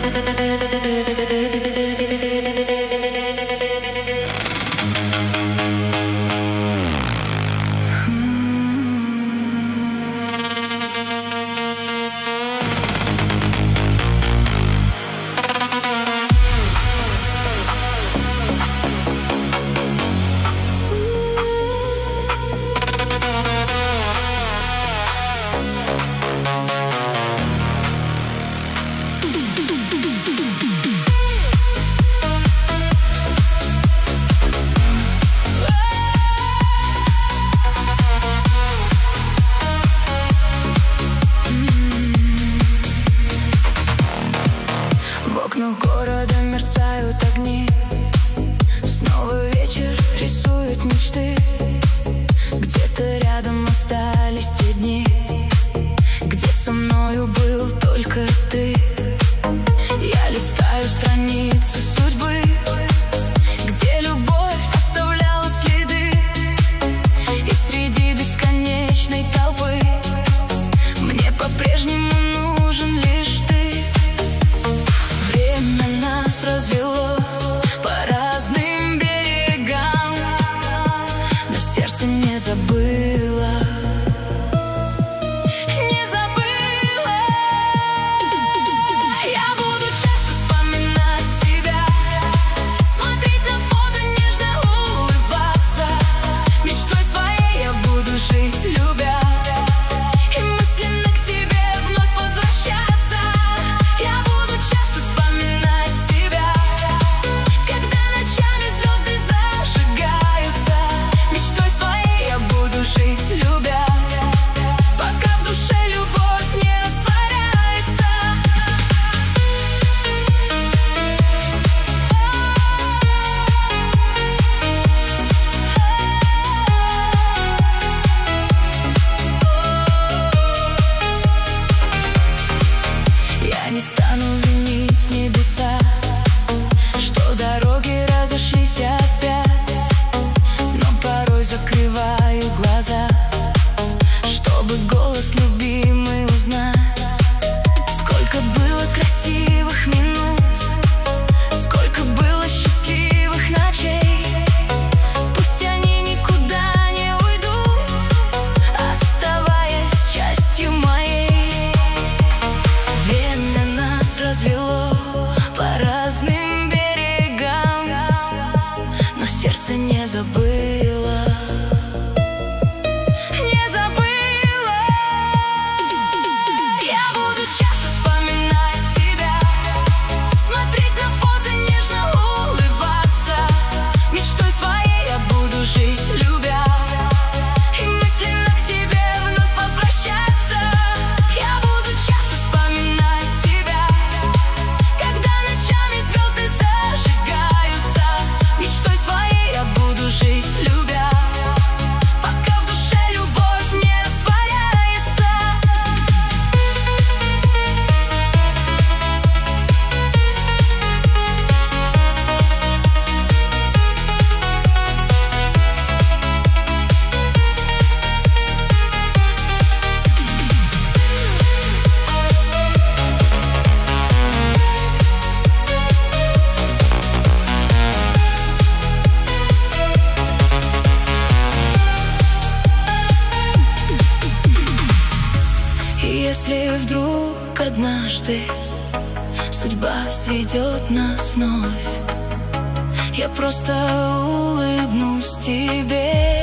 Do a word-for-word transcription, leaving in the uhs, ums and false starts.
окнах города мерцают огни. Снова вечер рисует мечты. Где-то рядом остались те дни, где со мною был только ты. Я листаю страницы судьбы, где любовь оставляла следы. И среди бесконечной толпы мне по-прежнему нужен лишь ты. Время нас развело по разным берегам, но сердце не забыло. Не забыла. Я буду часто вспоминать тебя, смотреть на фото, нежно улыбаться. Мечтой своей я буду жить, любя, и мысленно к тебе вновь возвращаться. Я буду часто вспоминать тебя, когда ночами звезды зажигаются. Мечтой своей я буду жить, любя, пока в душе любовь не растворяется. Я не стану винить небеса, что дороги разошлись опять, но порой закрываю глаза, чтобы голос любимый узнать. Сколько было красивых минут, сколько было счастливых ночей. Пусть они никуда не уйдут, оставаясь частью моей. Время нас развело по разным берегам, но сердце не забыло. Не забыла. Я буду часто вспоминать тебя, смотреть на фото, нежно улыбаться. Мечтой своей я буду жить, любя, и мысленно к тебе вновь возвращаться. Я буду часто вспоминать тебя, когда ночами звезды зажигаются. Мечтой своей я буду жить, любя, пока в душе любовь не растворяется. Если вдруг однажды судьба сведет нас вновь, я просто улыбнусь тебе.